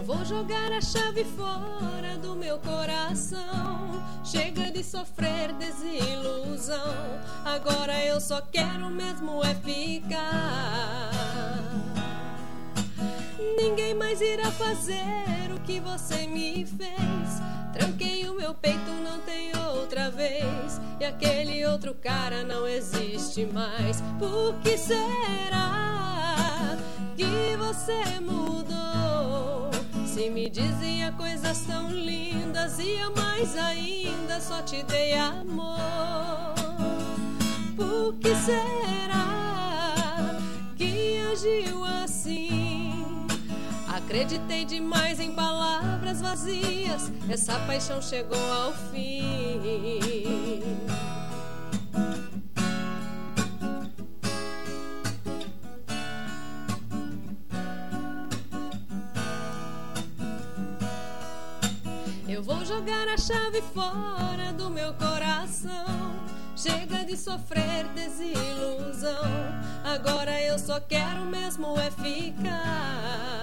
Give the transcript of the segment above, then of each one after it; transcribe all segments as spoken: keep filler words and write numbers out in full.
vou jogar a chave fora do meu coração. Chega de sofrer desilusão. Agora eu só quero mesmo é ficar. Ninguém mais irá fazer o que você me fez. Tranquei o meu peito, não tem outra vez. E aquele outro cara não existe mais. Por que será que você mudou? Se me dizia coisas tão lindas e eu mais ainda só te dei amor. Por que será que agiu assim? Acreditei demais em palavras vazias. Essa paixão chegou ao fim. Eu vou jogar a chave fora do meu coração. Chega de sofrer desilusão. Agora eu só quero mesmo é ficar.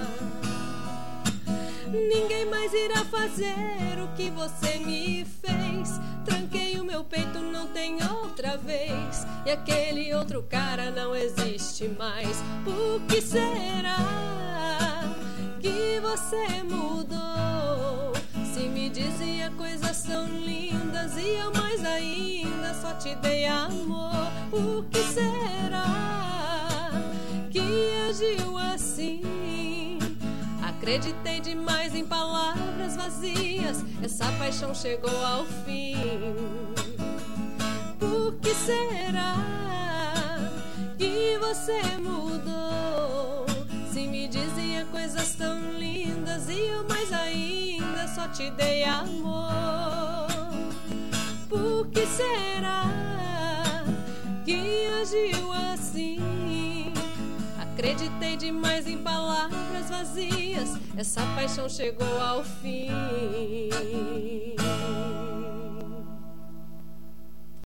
Ninguém mais irá fazer o que você me fez. Tranquei o meu peito, não tem outra vez. E aquele outro cara não existe mais. Por que será que você mudou? Se me dizia coisas tão lindas e eu mais ainda só te dei amor. Por que será que agiu assim? Acreditei demais em palavras vazias. Essa paixão chegou ao fim. Por que será que você mudou? Se me dizia coisas tão lindas e eu mais ainda só te dei amor. Por que será que agiu assim? Acreditei demais em palavras vazias. Essa paixão chegou ao fim.